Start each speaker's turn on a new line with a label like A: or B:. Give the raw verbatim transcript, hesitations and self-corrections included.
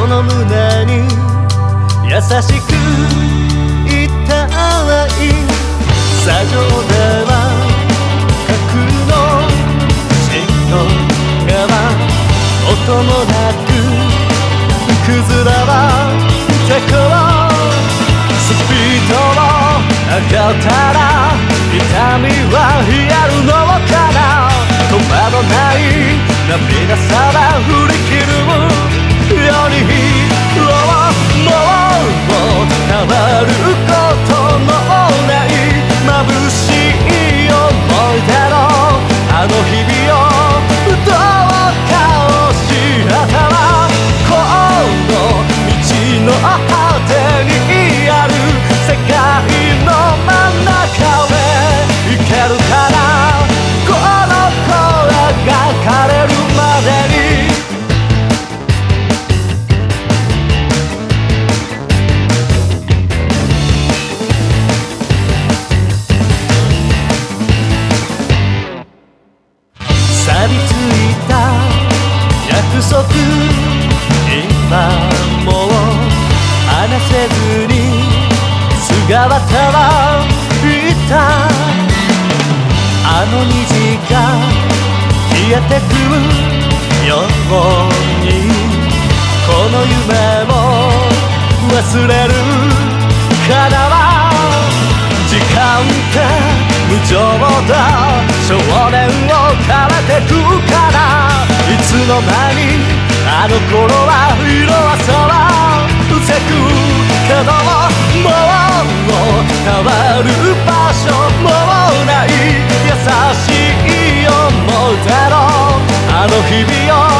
A: の胸に優しくいたらいい。砂上では架空の真の川、音もなく崩れはてこう。スピードを上がったら痛みは癒えるのかな。止まらない涙さら振り切るように、もうもう変わることのない眩しい思い出のあの日々をどうか教えたら、この道の果てにある世界の真ん中へ行けるかな。この声が枯れるまでに。錆びついた約束、今もう話せずに姿は言った。あの虹が消えてくように、この夢も忘れるからは。時間って無情だ、少年を変えてくから。いつの間にあの頃は色あせはうせくけども、もう変わる場所もない優しい思い出のあの日々を